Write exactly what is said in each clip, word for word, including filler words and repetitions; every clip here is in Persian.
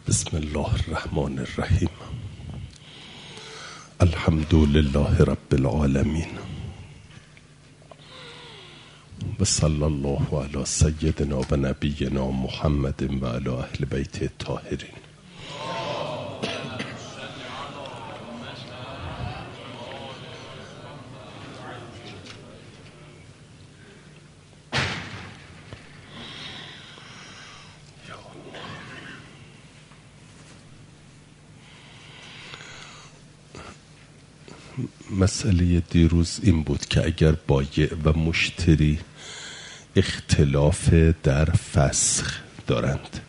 بسم الله الرحمن الرحیم. الحمد لله رب العالمین و صلی الله علی سیدنا و نبینا محمد و علی اهل بیت الطاهرین. مسئله دیروز این بود که اگر بایع و مشتری اختلاف در فسخ دارند،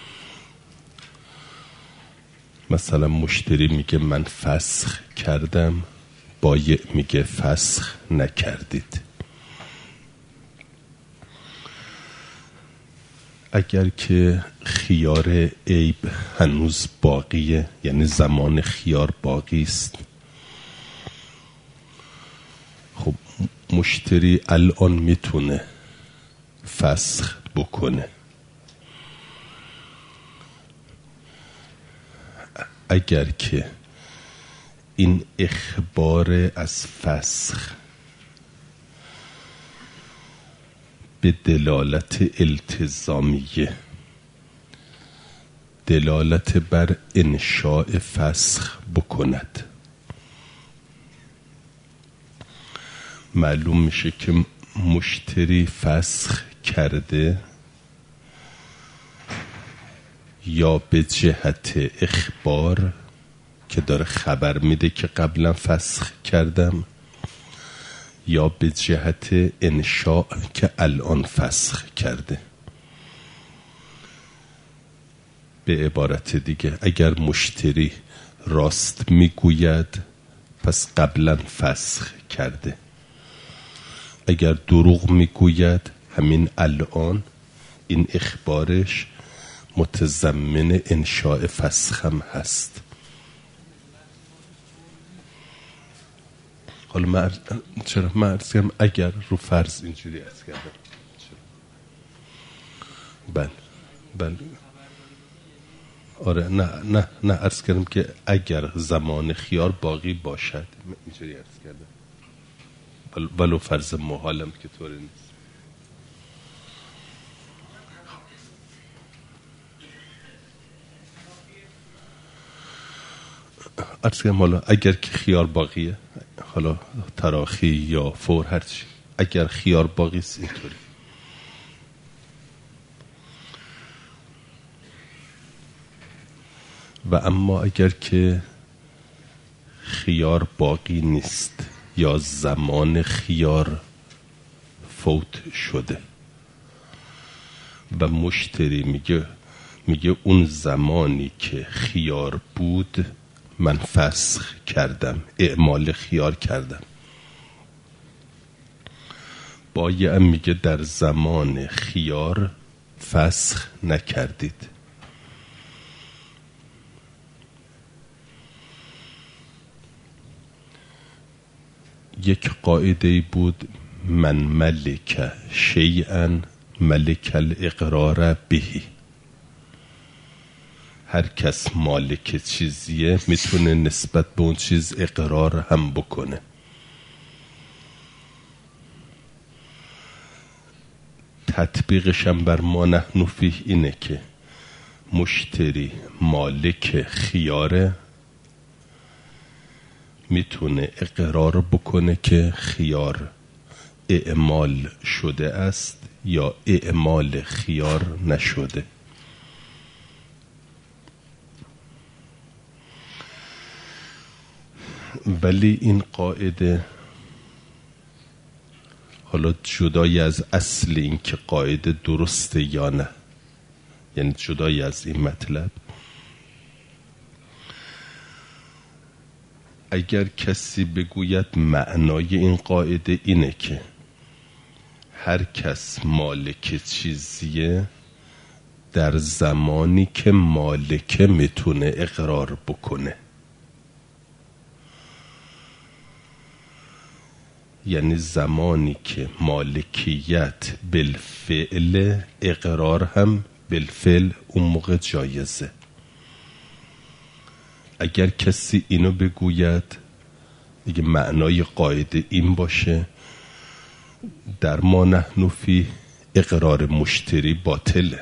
مثلا مشتری میگه من فسخ کردم، بایع میگه فسخ نکردید، اگر که خیار عیب هنوز باقیه، یعنی زمان خیار باقی است، خب مشتری الان میتونه فسخ بکنه. اگر که این اخبار از فسخ به دلالت التزامیه، دلالت بر انشاء فسخ بکند، معلوم میشه که مشتری فسخ کرده یا به جهت اخبار که داره خبر میده که قبلا فسخ کردم، یا به جهت انشاء که الان فسخ کرده. به عبارت دیگه اگر مشتری راست میگوید پس قبلا فسخ کرده، اگر دروغ میگوید همین الان این اخبارش متضمن انشاء فسخ هم هست. حالا من چرا من عرض کردم اگر رو فرض اینجوری عرض کردم، بله بله آره نه نه نه عرض کردم که اگر زمان خیار باقی باشد، اینجوری عرض کردم، ولو فرض محالم که طوری نیست. عرض کنم حالا اگر که خیار باقیه، حالا تراخی یا فور هرچی، اگر خیار باقی است اینطوری. و اما اگر که خیار باقی نیست یا زمان خیار فوت شده و مشتری میگه میگه اون زمانی که خیار بود من فسخ کردم، اعمال خیار کردم، بایع میگه در زمان خیار فسخ نکردید. یک قاعده بود، من ملک شیئا ملک الاقرار بهی، هر کس مالک چیزیه میتونه نسبت به اون چیز اقرار هم بکنه. تطبیقش هم بر ما نحن فیه اینه که مشتری مالک خیاره، میتونه اقرار بکنه که خیار اعمال شده است یا اعمال خیار نشده. ولی این قاعده، حالا جدای از اصل این که قاعده درسته یا نه، یعنی جدای از این مطلب، اگر کسی بگوید معنای این قاعده اینه که هر کس مالک چیزیه، در زمانی که مالک میتونه اقرار بکنه، یعنی زمانی که مالکیت بالفعل، اقرار هم بالفعل اون موقع جایزه. اگر کسی اینو بگوید دیگه معنای قاعده این باشه در ما نحن فی اقرار مشتری باطله،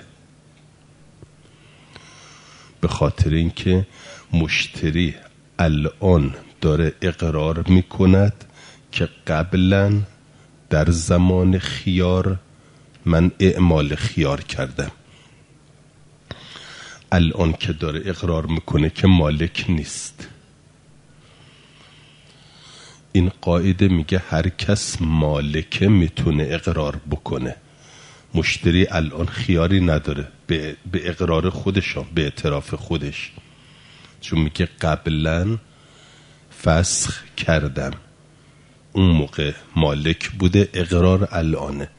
به خاطر اینکه مشتری الان داره اقرار میکند که قبلا در زمان خیار من اعمال خیار کردم، الان که داره اقرار میکنه که مالک نیست. این قاعده میگه هر کس مالکه میتونه اقرار بکنه. مشتری الان خیاری نداره به, به اقرار خودش، به اعتراف خودش، چون میگه قبلا فسخ کردم، اون موقع مالک بوده، اقرار الانه.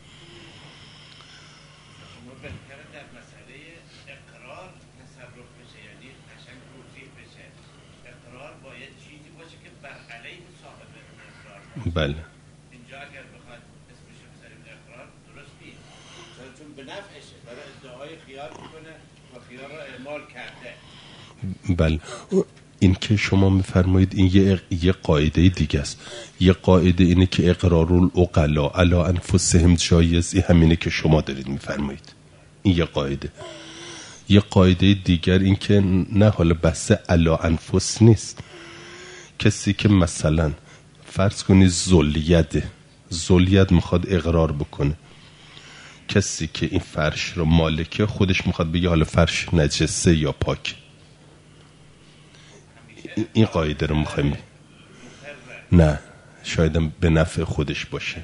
بله اینجا اگر بخواد اسمش رو بذاریم اقرار درست نیست، چون به نفعشه، برای ادعای خیار میکنه و خیار رو اعمال کرده. بله این که شما میفرمایید این یه, یه قاعده دیگه است. یه قاعده اینه که اقرار العقلا علی انفسهم جایز، این همینه که شما دارید میفرمایید، این یه قاعده. یه قاعده دیگر این که نه، حالا بحث علی انفس نیست. کسی که مثلا فرض کنی ذلیته، ذلیت میخواد اقرار بکنه، کسی که این فرش رو مالکه خودش میخواد بگه حالا فرش نجسه یا پاک، این قاعده رو میخوایم. نه شاید به نفع خودش باشه.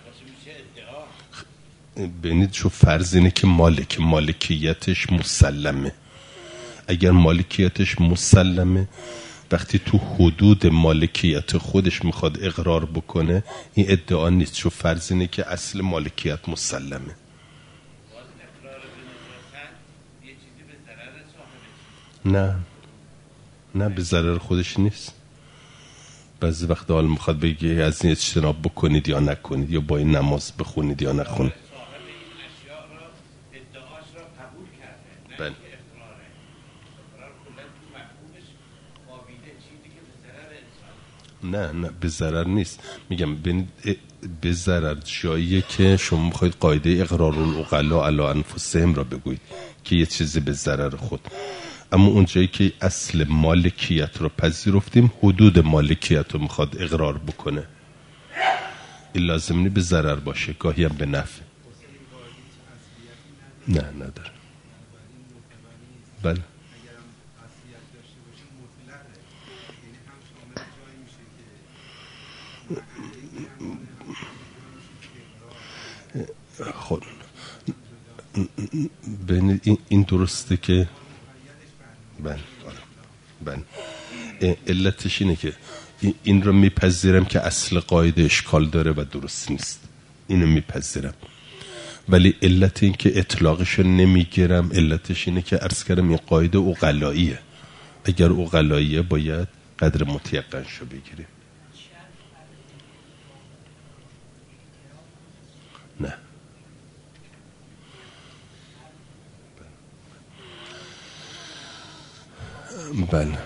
ببینید شو فرض اینه که مالک مالکیتش مسلمه. اگر مالکیتش مسلمه، وقتی تو حدود مالکیت خودش میخواد اقرار بکنه، این ادعا نیست، چون فرض اینه که اصل مالکیت مسلمه. نه نه به ضرر خودش نیست. بعضی وقت حال میخواد بگه از این اجتناب بکنید یا نکنید، یا با این نماز بخونید یا نخونید. بله نه نه به ضرر نیست. میگم به ضرر جاییه که شما میخواید قاعده اقرار العقلا علی انفسهم را بگویید که یه چیزی به ضرر خود. اما اون جایی که اصل مالکیت رو پذیرفتیم، حدود مالکیت رو میخواد اقرار بکنه، این لازم نی به ضرر باشه، گاهی هم به نفع. نه نداره. بله خود ببینید این, این درسته که بله بله علتش اینه که این, این رو میپذیرم که اصل قاعده اشکال داره و درست نیست، اینو میپذیرم، ولی علت این که اطلاقش نمیگیرم، علتش اینه که عرض کردم این قاعده عقلاییه. اگر عقلاییه باید قدر متیقنشو بگیریم. نه بله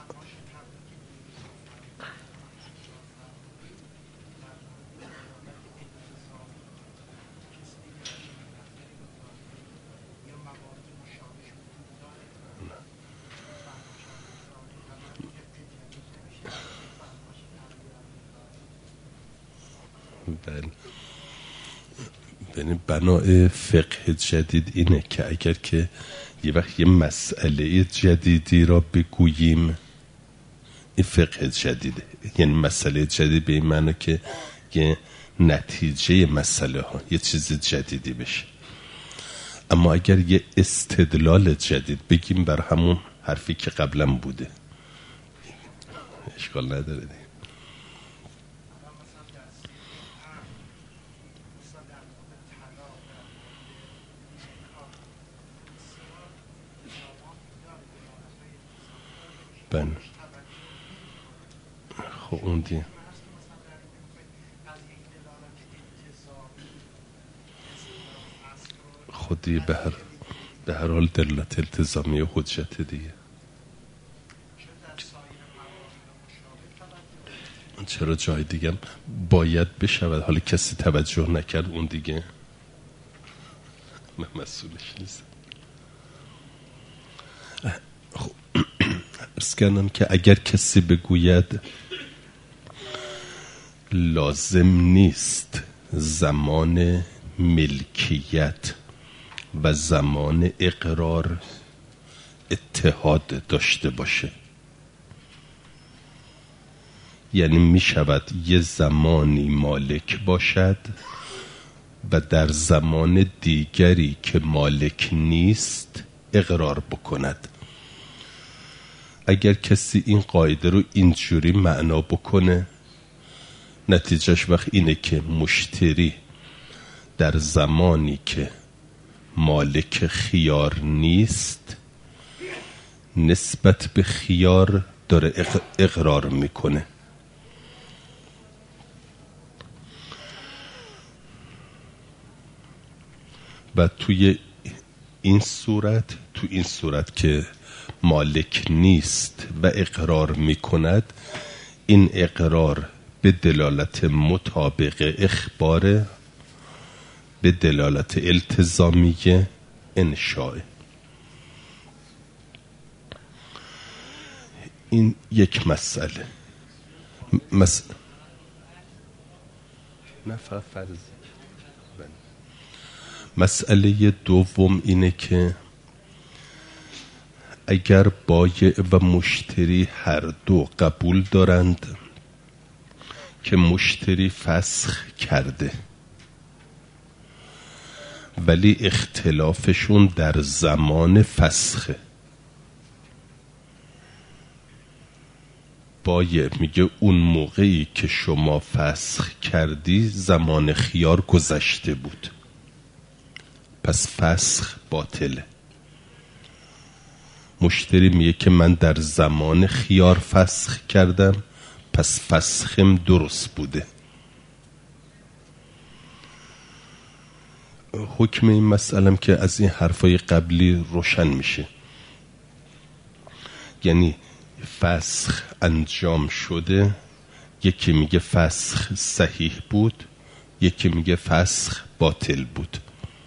بله یعنی بنای فقه جدید اینه که اگر که یه وقت یه مسئله جدیدی را بگوییم، این فقه جدیده، یعنی مسئله جدید به این معنی که یه نتیجه مسئله ها یه چیز جدیدی بشه. اما اگر یه استدلال جدید بگیم بر همون حرفی که قبلا بوده، اشکال نداره دیگه. بله خب اون دیگه خودی به هر به هر حال دلالت التزامی و حجت دیگه. چرا جای دیگم باید بشود، حالا کسی توجه نکرد اون دیگه من مسئولش نیست. خب عرض کردم که اگر کسی بگوید لازم نیست زمان ملکیت و زمان اقرار اتحاد داشته باشه، یعنی می شود یه زمانی مالک باشد و در زمان دیگری که مالک نیست اقرار بکند. اگر کسی این قاعده رو اینجوری معنا بکنه، نتیجهش وقت اینه که مشتری در زمانی که مالک خیار نیست نسبت به خیار داره اقرار میکنه. و توی این صورت تو این صورت که مالک نیست و اقرار میکند، این اقرار به دلالت مطابق اخبار، به دلالت التزامی انشاء. این یک مسئله. مس... نه فقط فرض. مسئله دوم اینه که اگر بایع و مشتری هر دو قبول دارند که مشتری فسخ کرده، ولی اختلافشون در زمان فسخه. بایع میگه اون موقعی که شما فسخ کردی زمان خیار گذشته بود، پس فسخ باطله. مشتری میگه که من در زمان خیار فسخ کردم، پس فسخم درست بوده. حکم این مسئله که از این حرفای قبلی روشن میشه، یعنی فسخ انجام شده، یکی میگه فسخ صحیح بود، یکی میگه فسخ باطل بود.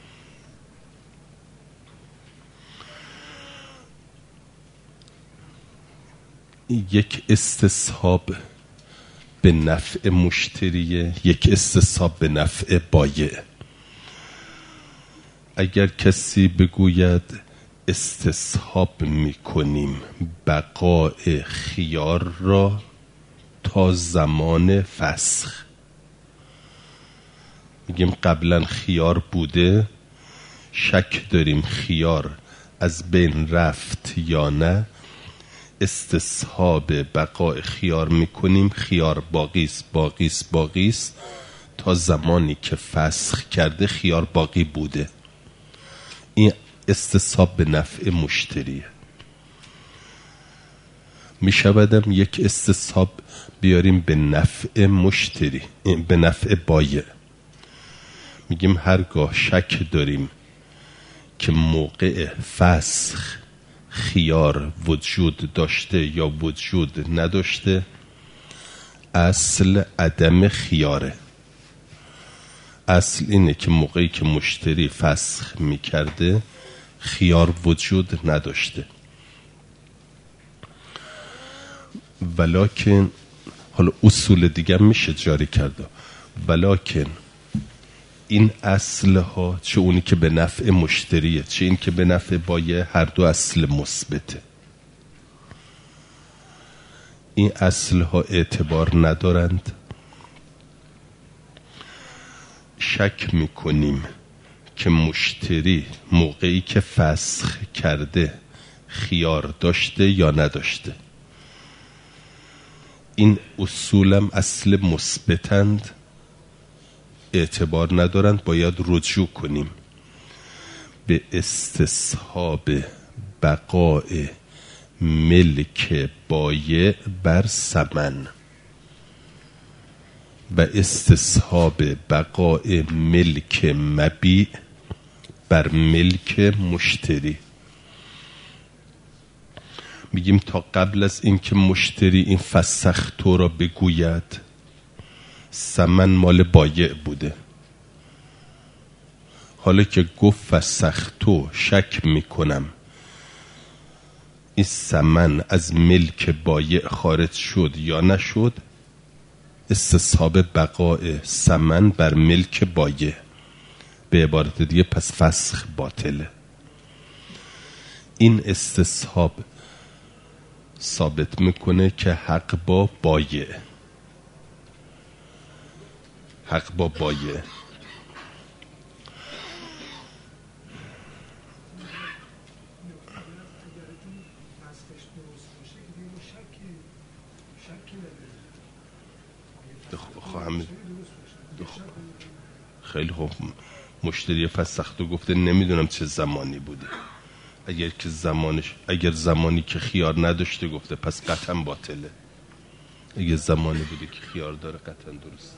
یک استصحاب به نفع مشتریه، یک استصحاب به نفع بایع. اگر کسی بگوید استصحاب میکنیم بقاء خیار را تا زمان فسخ، میگیم قبلا خیار بوده، شک داریم خیار از بین رفت یا نه، استصحاب بقاء خیار میکنیم، خیار باقیست باقیست باقیست تا زمانی که فسخ کرده خیار باقی بوده. این استصحاب به نفع مشتریه. میشودم یک استصحاب بیاریم به نفع مشتری، به نفع بایع. میگیم هرگاه شک داریم که موقع فسخ خیار وجود داشته یا وجود نداشته، اصل عدم خیاره. اصل اینه که موقعی که مشتری فسخ میکرده خیار وجود نداشته. ولکن حالا اصول دیگه میشه جاری کرده، ولکن این اصل ها، چه اونی که به نفع مشتریه چه این که به نفع بایع، هر دو اصل مثبته. این اصل ها اعتبار ندارند. شک میکنیم که مشتری موقعی که فسخ کرده خیار داشته یا نداشته. این اصولم اصل مثبتند، اعتبار ندارند، باید رجوع کنیم به استصحاب بقاء ملک بایع بر ثمن و استصحاب بقاء ملک مبیع بر ملک مشتری. میگیم تا قبل از اینکه مشتری این فسخ تو را بگوید ثمن مال بایع بوده. حالا که گفت فسختو شک میکنم این ثمن از ملک بایع خارج شد یا نشد، استصحاب بقاء ثمن بر ملک بایع، به عبارت دیگه پس فسخ باطله. این استصحاب ثابت میکنه که حق با بایع، حق با بایع. خیلی خوب، مشتری فسختو گفته نمیدونم چه زمانی بوده. اگر که زمانش اگر زمانی که خیار نداشته گفته پس قطعا باطله. اگر زمانی بوده که خیار داره قطعا درست.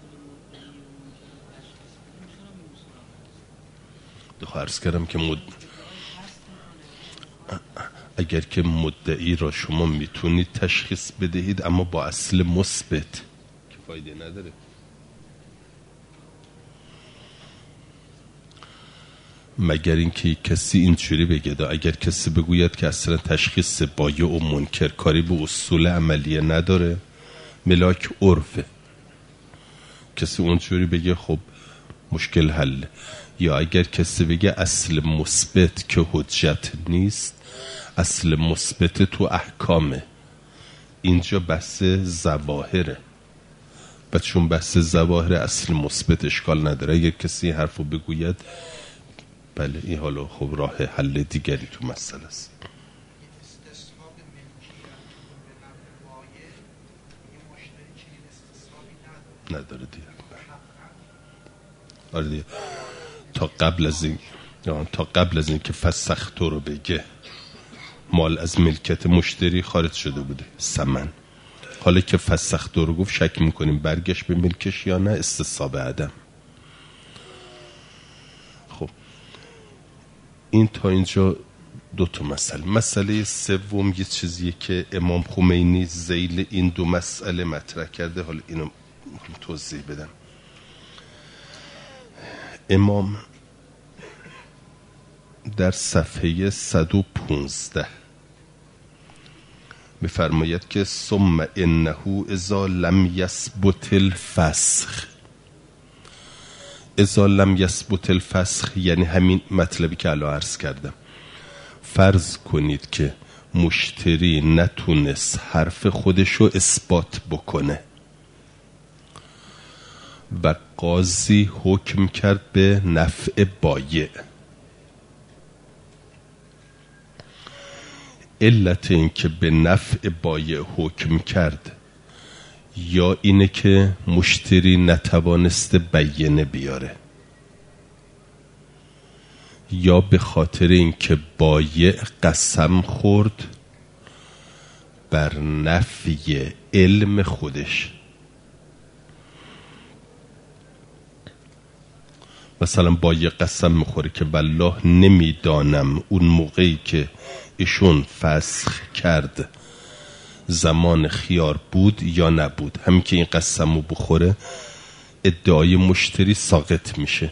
دو عرض کردم که مد... اگر که مدعی را شما میتونید تشخیص بدهید اما با اصل مثبت که فایده نداره. مگر اینکه کسی اینجوری بگه، اگر کسی بگوید که اصلا تشخیص بایع و منکر کاری به اصول عملیه نداره، ملاک عرفه، کسی اونجوری بگه خب مشکل حل. یا اگر کسی بگه اصل مثبت که حجت نیست، اصل مثبت تو احکامه، اینجا بحث ظواهره، و چون بحث ظواهر اصل مثبت اشکال نداره. اگر کسی حرفو بگوید بله این حالا خب راه حل دیگری تو مسئله است. نداره دیگه. آره دیگه. تا قبل از این تا قبل از این که فسختو رو بگه مال از ملکت مشتری خارج شده بوده، ثمن. حالا که فسختو رو گفت شک میکنیم برگشت به ملکش یا نه، استصحاب عدم. خب این تا اینجا دو تا مسئله. مسئله سوم یه چیزیه که امام خمینی ذیل این دو مسئله مطرح کرده، حالا اینو توضیح بدم. امام در صفحه صد و پانزده می‌فرماید که ثم انه اذا لم یثبت الفسخ. اذا لم یثبت الفسخ یعنی همین مطلبی که الان عرض کردم. فرض کنید که مشتری نتونست حرف خودشو اثبات بکنه و قاضی حکم کرد به نفع بایع. علت این که به نفع بایع حکم کرد یا اینه که مشتری نتوانسته بیانه بیاره، یا به خاطر این که بایع قسم خورد بر نفی علم خودش. مثلا بایع قسم میخوره که والله نمیدانم اون موقعی که ایشون فسخ کرد زمان خیار بود یا نبود. همین که این قسمو بخوره ادعای مشتری ساقط میشه.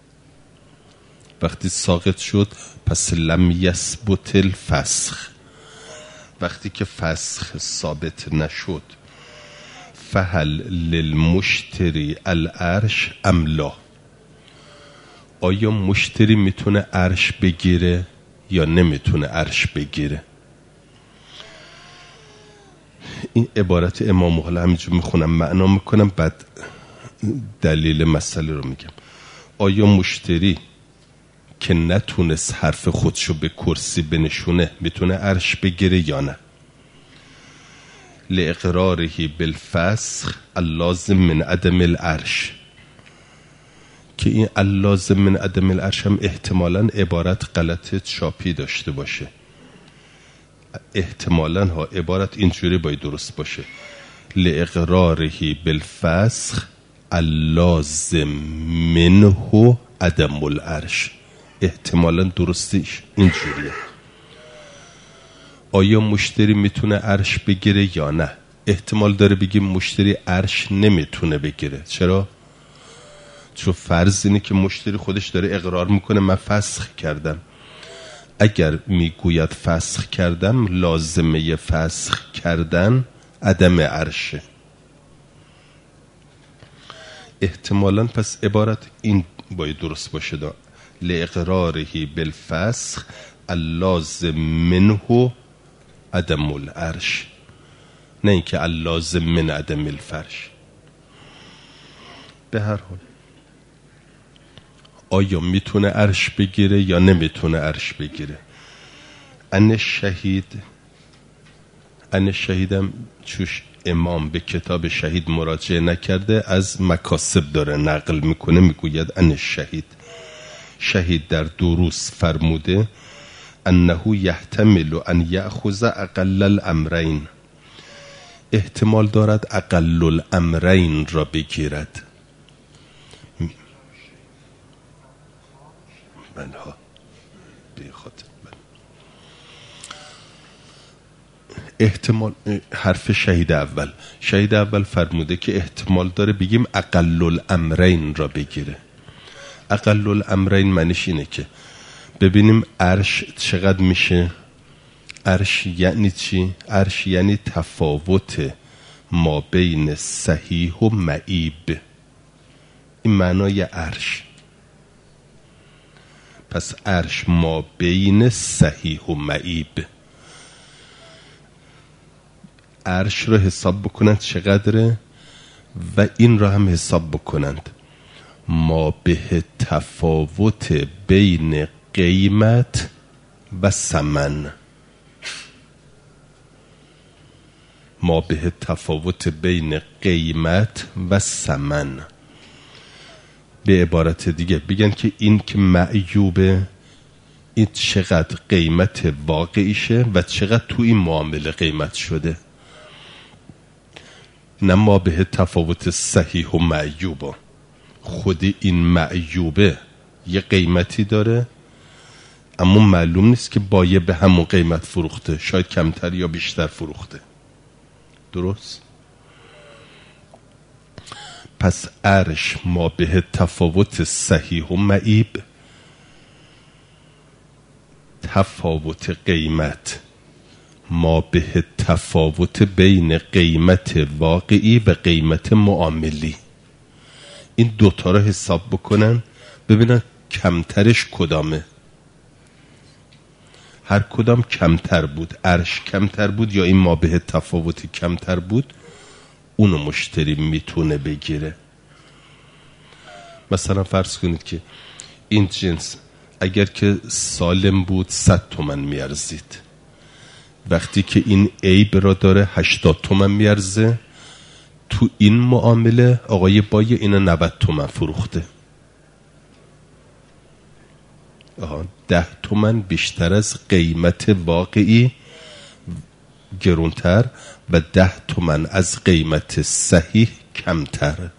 وقتی ساقط شد پس لم یثبت الفسخ. وقتی که فسخ ثابت نشد فهل للمشتری العرش ام لا، آیا مشتری میتونه عرش بگیره یا نمیتونه عرش بگیره؟ این عبارت امام حالا همینجور میخونم معنا میکنم بعد دلیل مسئله رو میگم. آیا مشتری که نتونست حرف خودشو به کرسی بنشونه میتونه عرش بگیره یا نه؟ لاقراره بالفسخ اللازم من عدم العرش، که این اللازم من عدم العرش هم احتمالاً عبارت غلط چاپی داشته باشه. احتمالاً ها عبارت اینجوری باید درست باشه، لاقراره بالفسخ اللازم منه عدم العرش. احتمالاً درستیش اینجوریه. آیا مشتری میتونه عرش بگیره یا نه؟ احتمال داره بگیم مشتری عرش نمیتونه بگیره. چرا؟ چون فرض اینه که مشتری خودش داره اقرار میکنه من فسخ کردم. اگر میگوید فسخ کردم، لازمه فسخ کردن عدم عرشه. احتمالاً پس عبارت این باید درست باشه دا لاقراره بالفسخ اللازم منه عدم العرش، نه اینکه اللازم من عدم الفرش. به هر حال آیا میتونه عرش بگیره یا نمیتونه عرش بگیره؟ ان شهید ان شهیدم چوش امام به کتاب شهید مراجعه نکرده، از مکاسب داره نقل میکنه، میگوید ان شهید شهید در دروس فرموده انه یحتمل ان یأخذ اقل الامرین، احتمال دارد اقل الامرین را بگیرد. منها بخاطر احتمال حرف شهید اول شهید اول فرموده که احتمال داره بگیم اقل الامرین را بگیره. اقل الامرین معنیش اینه که ببینیم عرش چقدر میشه. عرش یعنی چی؟ عرش یعنی تفاوت ما بین صحیح و معیب، این معنای عرش. پس عرش ما بین صحیح و معیب. عرش رو حساب بکنند چقدره و این رو هم حساب بکنند. ما به تفاوت بین قیمت و ثمن، ما به تفاوت بین قیمت و ثمن. به عبارت دیگه بگن که این که معیوبه، این چقدر قیمت واقعیشه و چقدر تو این معامله قیمت شده، نه ما به تفاوت صحیح و معیوبه. خود این معیوبه یه قیمتی داره اما معلوم نیست که بایه به همون قیمت فروخته، شاید کمتر یا بیشتر فروخته. درست؟ پس عرش ما به تفاوت صحیح و معیب، تفاوت قیمت ما به تفاوت بین قیمت واقعی و قیمت معاملی. این دوتا رو حساب بکنن ببینن کمترش کدامه. هر کدام کمتر بود، عرش کمتر بود یا این ما به تفاوتی کمتر بود، اونو مشتری میتونه بگیره. مثلا فرض کنید که این جنس اگر که سالم بود صد تومن میارزید، وقتی که این عیب را داره هشتاد تومن میارزه، تو این معامله آقای بای اینو نود تومن فروخته. آها، ده تومن بیشتر از قیمت واقعی گرونتر و ده تومن از قیمت صحیح کمتر.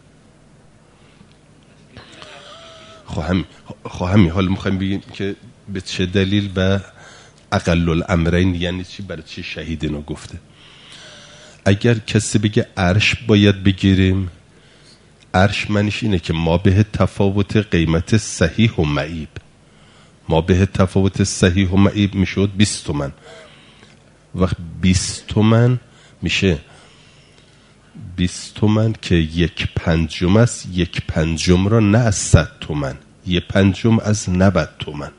خواهم خواهمی حال میخوایم بگیم که به چه دلیل و اقل الامرین یعنی چی، برای چی شهید اینو گفته. اگر کسی بگه عرش باید بگیریم، عرش معنیش اینه که ما به تفاوت قیمت صحیح و معیب، ما به تفاوت صحیح و معیب میشد بیست تومن. وقت بیست تومن میشه بیست تومن که یک پنجم است، یک پنجم را نه از صد تومن، یک پنجم از نود تومن،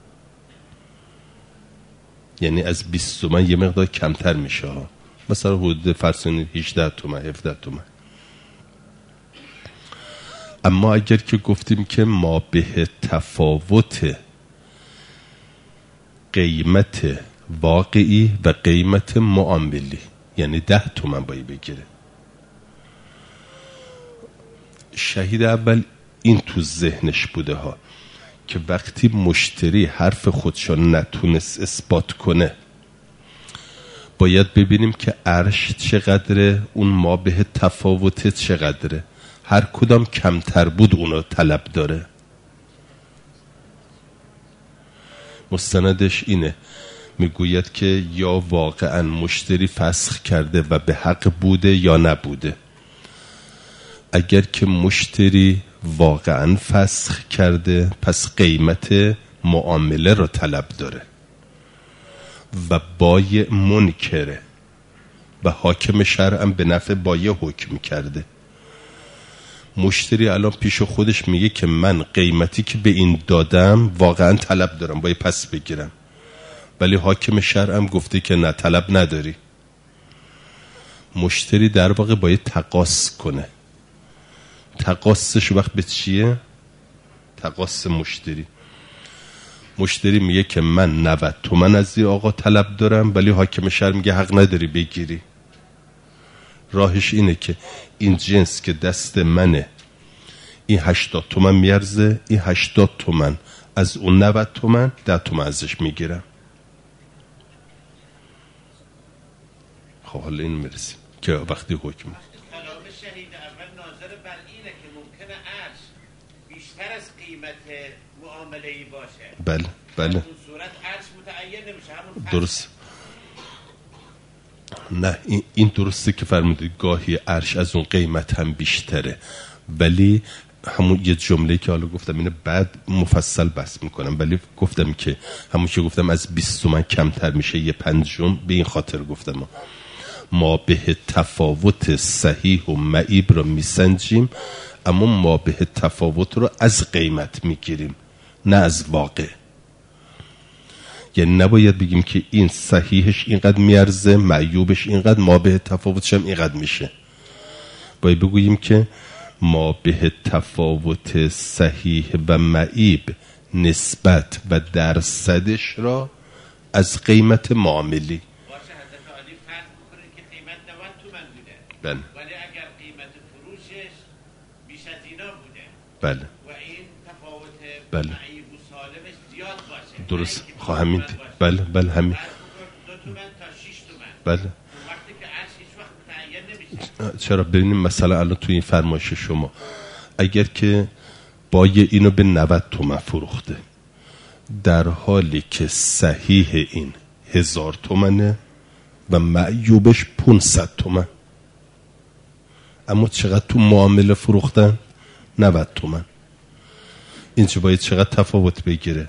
یعنی از بیست تومن یه مقدار کمتر میشه ها. مثلا حدود فرسونی هجده تومن هفده تومن. اما اگر که گفتیم که ما به تفاوت قیمت واقعی و قیمت معاملی، یعنی ده تومن باید بگیره. شهید اول این تو ذهنش بوده ها که وقتی مشتری حرف خودشو نتونست اثبات کنه، باید ببینیم که عرش چقدره، اون ما به تفاوت چقدره، هر کدام کمتر بود اونو طلب داره. مستندش اینه میگوید که یا واقعا مشتری فسخ کرده و به حق بوده یا نبوده. اگر که مشتری واقعا فسخ کرده پس قیمت معامله رو طلب داره و بایع منکره و حاکم شرع هم به نفع بایع حکم کرده. مشتری الان پیش خودش میگه که من قیمتی که به این دادم واقعا طلب دارم، باید پس بگیرم، ولی حاکم شرع هم گفته که نه، طلب نداری. مشتری در واقع باید تقاص کنه. تقاصش وقت به چیه؟ تقاص مشتری مشتری میگه که من نود تومن از این آقا طلب دارم، ولی حاکم شرع میگه حق نداری بگیری. راهش اینه که این جنس که دست منه این هشتاد تومن میارزه، این هشتاد تومن از اون نود تومن ده تومن ازش میگیرم. خب حالا این میرسیم که وقتی حکم کلام شهید اول ناظر بر اینه که ممکنه عرش بیشتر از قیمت معامله ای باشه. بله بله. اون صورت عرش متعین نمیشه، همون درست. نه این, این درسته که فرمودید گاهی عرش از اون قیمت هم بیشتره، ولی همون یه جمله که حالا گفتم اینه بعد مفصل بحث میکنم، ولی گفتم که همون که گفتم از بیست تومن کمتر میشه یه پنجم، به این خاطر گفتم ما به تفاوت صحیح و معیب رو میسنجیم، اما ما به تفاوت رو از قیمت میگیریم نه از واقع. یعنی نباید بگیم که این صحیحش اینقدر میارزه، معیوبش اینقدر، ما به تفاوتش هم اینقدر میشه. باید بگوییم که ما به تفاوت صحیح و معیب نسبت و درصدش را از قیمت معاملی. باشه حضرت عالی فرض بکنید که قیمت نود تومن بوده، بله. ولی اگر قیمت فروشش بیش از اینا بوده بله. و این تفاوت بله. معیب و سالمش زیاد باشه، درست. خب همین بله بله همین دو تومن تا شش تومن، بله. وقتی که عرش هیچ وقت متعین نمیشه. چرا؟ ببینیم مثلا الان توی این فرمایش شما اگر که بایع اینو به نود تومن فروخته در حالی که صحیح این هزار تومنه و معیوبش پونصد تومن، اما چقدر تو معامله فروختن؟ نود تومن. اینجا باید چقدر تفاوت بگیره؟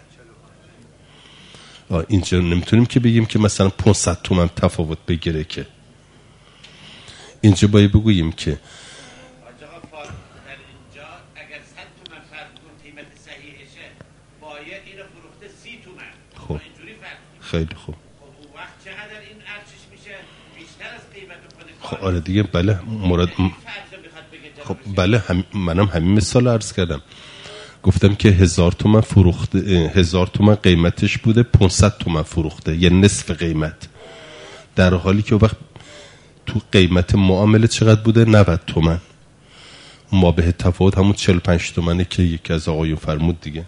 اینجا نمیتونیم که بگیم که مثلا پانصد تومن تفاوت بگیره، که اینجا باید بگوییم که آجا فارغ در اینجا اگر صد تومن فرق کن قیمت صحیحشه، باید اینو فروخته سی تومن. خب اینجوری فرق خیلی خوب. خب اون وقت چقدر این ارزش میشه؟ بیشتر از قیمت خود. خب آره دیگه. بله مراد م... خب بله هم... منم همین مثال عرض کردم، گفتم که هزار تومن فروخته، هزار تومن قیمتش بوده، پانصد تومن فروخته، یعنی نصف قیمت، در حالی که وقت تو قیمت معامله چقدر بوده؟ نود تومن. ما به تفاوت همون چهل و پنج تومنه که یکی از آقایون فرمود دیگه.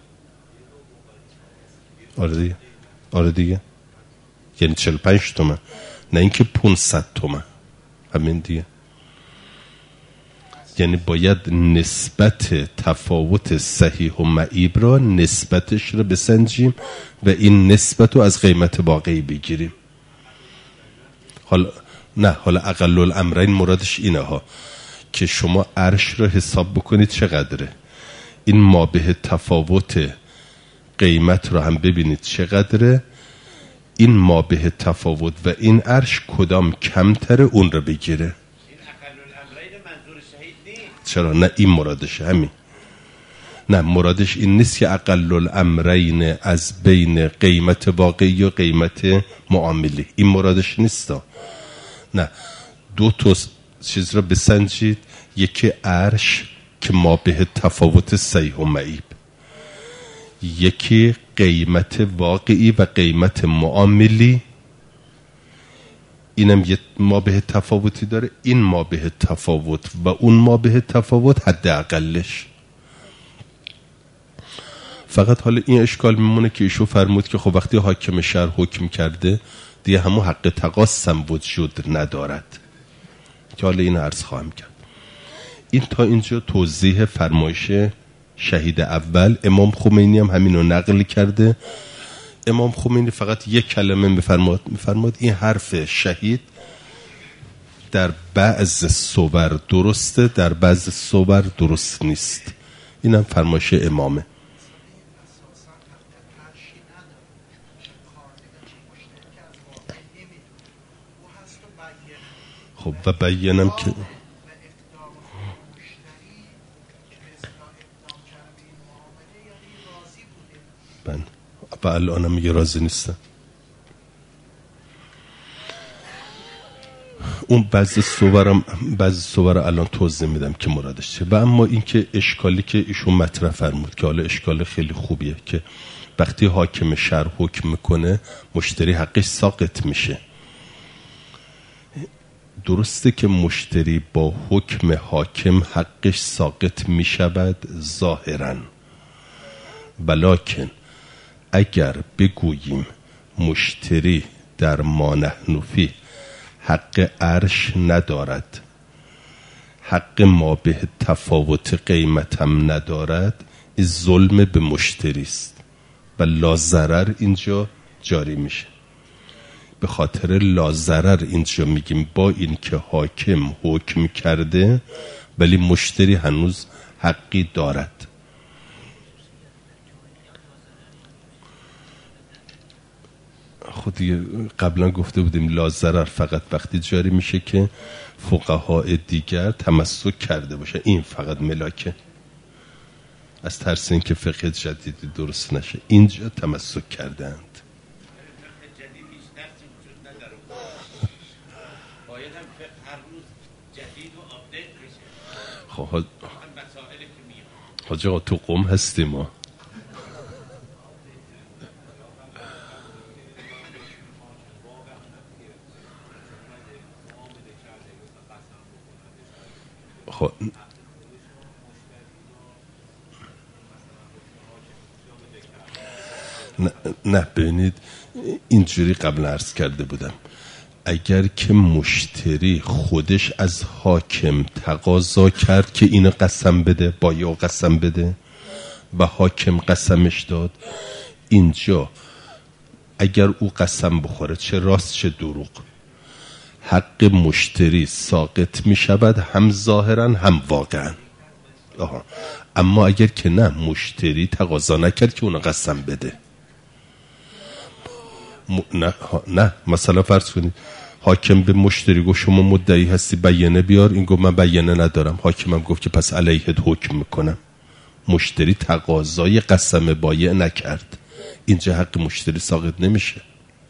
آره دیگه. آره دیگه. یعنی چهل و پنج تومن، نه اینکه پانصد تومن. همین دیگه. یعنی باید نسبت تفاوت صحیح و معیب را نسبتش رو بسنجیم و این نسبت رو از قیمت واقعی بگیریم. حالا نه، حالا اقل الامرین مرادش اینه ها که شما عرش رو حساب بکنید چقدره، این ما به تفاوت قیمت رو هم ببینید چقدره، این ما به تفاوت و این عرش کدام کمتره اون رو بگیره. چرا؟ نه این مرادش همین. نه مرادش این نیست که اقل الامرین از بین قیمت واقعی و قیمت معاملی، این مرادش نیست. نه، دو تا چیز را بسنجید، یکی عرش که ما به تفاوت صحیح و معیب، یکی قیمت واقعی و قیمت معاملی، اینم یه ما به تفاوتی داره، این ما به تفاوت و اون ما به تفاوت حد اقلش. فقط حالا این اشکال میمونه که ایشو فرمود که خب وقتی حاکم شهر حکم کرده دیگه همون حق تقاص هم وجود ندارد، که حالا این عرض خواهم کرد. این تا اینجا توضیح فرمایش شهید اول. امام خمینی هم همینو نقل کرده. امام خمینی فقط یک کلمه میفرماد میفرماد این حرف شهید در بعض صور درسته، در بعض صور درست نیست. اینم فرمایش امامه. خب و بیانم که من و الانم میگه راضی نیستم. اون بعضی صورم بعضی صور الان توضیح میدم که مرادش چیه. و اما اینکه اشکالی که ایشون مطرح فرمود که حالا اشکال خیلی خوبیه که وقتی حاکم شهر حکم میکنه مشتری حقش ساقط میشه. درسته که مشتری با حکم حاکم حقش ساقط میشود ظاهراً، ولکن اگر بگوییم مشتری در ما نحن فیه حق عرش ندارد، حق ما به تفاوت قیمت هم ندارد، این ظلم به مشتری است و لازرر اینجا جاری میشه. به خاطر لازرر اینجا میگیم با این که حاکم حکم کرده ولی مشتری هنوز حقی دارد. خودی قبلا گفته بودیم لازرر فقط وقتی جاری میشه که فقهای دیگر تمسک کرده باشه. این فقط ملاکه، از ترس این که فقه جدیدی درست نشه اینجا تمسک کردند. خب حاج آقا تو قم هستیم ما. خب نه, نه ببینید اینجوری قبل عرض کرده بودم اگر که مشتری خودش از حاکم تقاضا کرد که اینو قسم بده، بایع قسم بده و حاکم قسمش داد، اینجا اگر او قسم بخوره چه راست چه دروغ حق مشتری ساقط می شود، هم ظاهرا هم واقعا. آها. اما اگر که نه مشتری تقاضا نکرد که اونو قسم بده م... نه... نه مثلا فرض کنید حاکم به مشتری گفت شما مدعی هستی بیانه بیار، این گفت من بیانه ندارم، حاکمم گفت که پس علیهت حکم میکنم. مشتری تقاضای قسم بایع نکرد، اینجا حق مشتری ساقط نمیشه،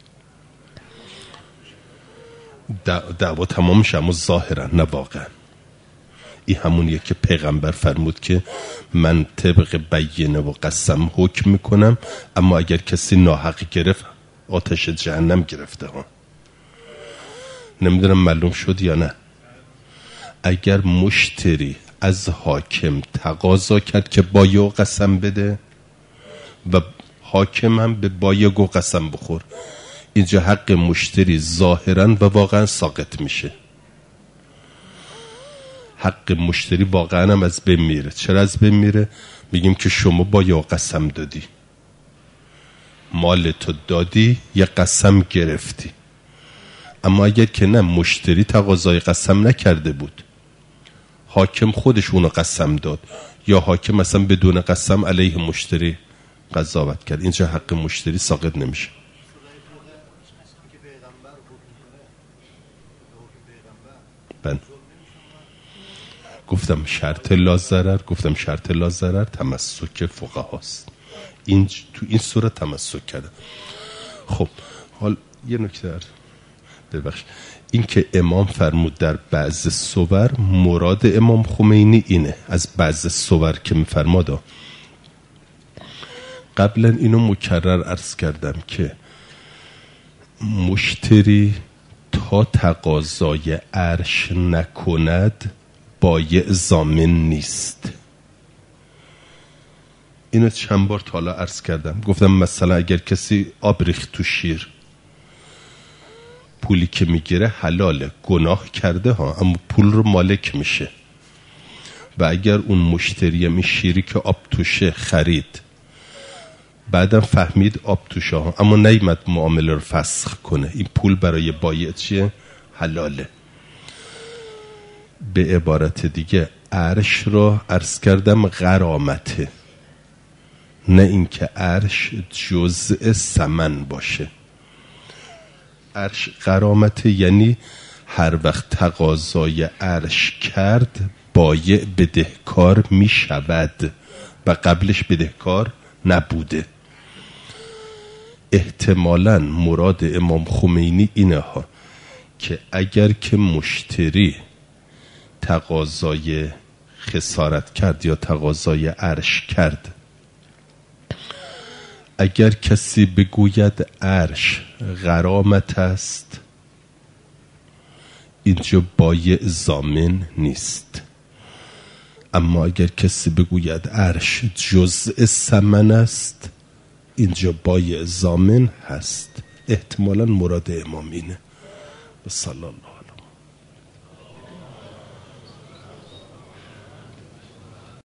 دعوا تمام میشه اما ظاهرا نه واقعا. این همونیه که پیغمبر فرمود که من طبق بیانه و قسم حکم میکنم، اما اگر کسی ناحق گرفت آتش جهنم گرفته ها. نمیدونم معلوم شد یا نه. اگر مشتری از حاکم تقاضا کرد که بایع قسم بده و حاکم هم به بایع گو قسم بخور، اینجا حق مشتری ظاهرا و واقعا ساقط میشه. حق مشتری واقعا هم از بین میره. چرا از بین میره؟ میگیم که شما بایع قسم دادی، مال تو دادی، یه قسم گرفتی. اما اگر که نه مشتری تقاضای قسم نکرده بود، حاکم خودش اونو قسم داد یا حاکم مثلا بدون قسم علیه مشتری قضاوت کرد، اینجا حق مشتری ساقط نمیشه. من گفتم شرط لازرر، گفتم شرط لازرر تمسک فقهاست. این تو این صورت تمسک کرده. خب حال یه نکته ببخش، این که امام فرمود در بعض صور، مراد امام خمینی اینه از بعض صور که میفرماده. قبلا اینو مکرر عرض کردم که مشتری تا تقاضای عرش نکند بایع ضامن نیست. اینو چند بار تا حالا عرض کردم. گفتم مثلا اگر کسی آب ریخت تو شیر، پولی که میگیره حلاله، گناه کرده ها، اما پول رو مالک میشه. و اگر اون مشتری می شیری که آب توشه خرید بعدم فهمید آب تو شاه، اما نیامد معامله رو فسخ کنه. این پول برای بایع چیه؟ حلاله. به عبارت دیگه عرش رو عرض کردم غرامته، نه اینکه عرش جزء ثمن باشه. عرش غرامته یعنی هر وقت تقاضای عرش کرد بایع بدهکار می شود و قبلش بدهکار نبوده. احتمالاً مراد امام خمینی اینه ها که اگر که مشتری تقاضای خسارت کرد یا تقاضای عرش کرد، اگر کسی بگوید عرش غرامت است، اینجا بایع ضامن نیست. اما اگر کسی بگوید عرش جزء ثمن است، اینجا بایع ضامن هست. احتمالاً مراد امام اینه. صلی الله